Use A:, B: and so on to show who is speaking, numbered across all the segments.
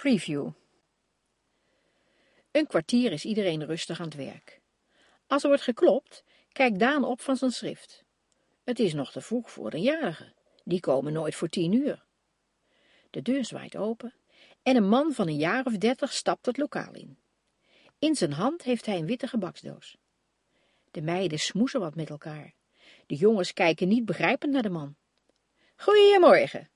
A: preview. Een kwartier is iedereen rustig aan het werk. Als er wordt geklopt, kijkt Daan op van zijn schrift. Het is nog te vroeg voor de jarigen. Die komen nooit voor 10 uur. De deur zwaait open en een man van een jaar of 30 stapt het lokaal in. In zijn hand heeft hij een witte gebaksdoos. De meiden smoezen wat met elkaar. De jongens kijken niet begrijpend naar de man. Goeiemorgen.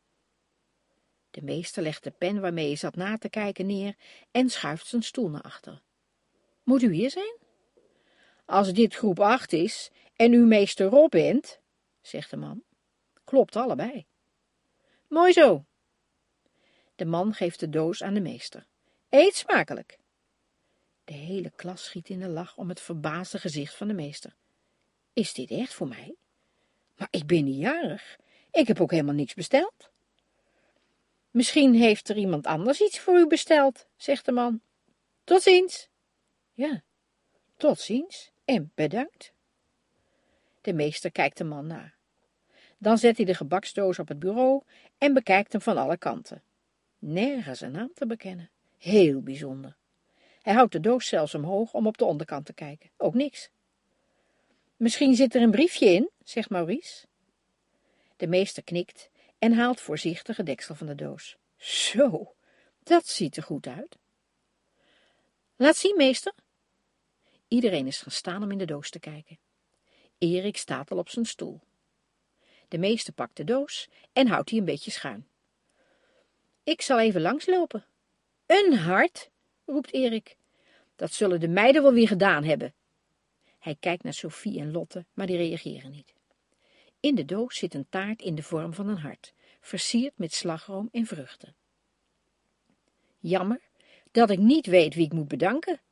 A: De meester legt de pen waarmee hij zat na te kijken neer en schuift zijn stoel naar achter. Moet u hier zijn? Als dit groep 8 is en u meester Rob bent, zegt de man. Klopt allebei. Mooi zo. De man geeft de doos aan de meester. Eet smakelijk. De hele klas schiet in de lach om het verbaasde gezicht van de meester. Is dit echt voor mij? Maar ik ben niet jarig. Ik heb ook helemaal niks besteld. Misschien heeft er iemand anders iets voor u besteld, zegt de man. Tot ziens. Ja, tot ziens en bedankt. De meester kijkt de man na. Dan zet hij de gebaksdoos op het bureau en bekijkt hem van alle kanten. Nergens een naam te bekennen. Heel bijzonder. Hij houdt de doos zelfs omhoog om op de onderkant te kijken. Ook niks. Misschien zit er een briefje in, zegt Maurice. De meester knikt en haalt voorzichtig het deksel van de doos. Zo, dat ziet er goed uit. Laat zien, meester. Iedereen is gaan staan om in de doos te kijken. Erik staat al op zijn stoel. De meester pakt de doos en houdt die een beetje schuin. Ik zal even langslopen. Een hart, roept Erik. Dat zullen de meiden wel weer gedaan hebben. Hij kijkt naar Sophie en Lotte, maar die reageren niet. In de doos zit een taart in de vorm van een hart, versierd met slagroom en vruchten. Jammer dat ik niet weet wie ik moet bedanken.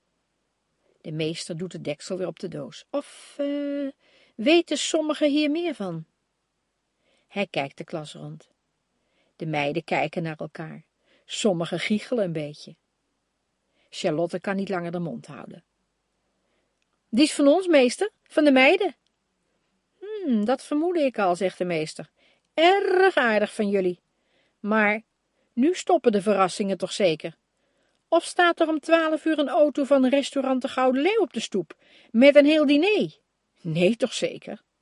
A: De meester doet het deksel weer op de doos. Of weten sommigen hier meer van? Hij kijkt de klas rond. De meiden kijken naar elkaar. Sommigen giechelen een beetje. Charlotte kan niet langer de mond houden. Die is van ons, meester, van de meiden. Dat vermoedde ik al, zegt de meester. Erg aardig van jullie. Maar nu stoppen de verrassingen toch zeker? Of staat er om 12 uur een auto van restaurant de Gouden Leeuw op de stoep, met een heel diner? Nee, toch zeker?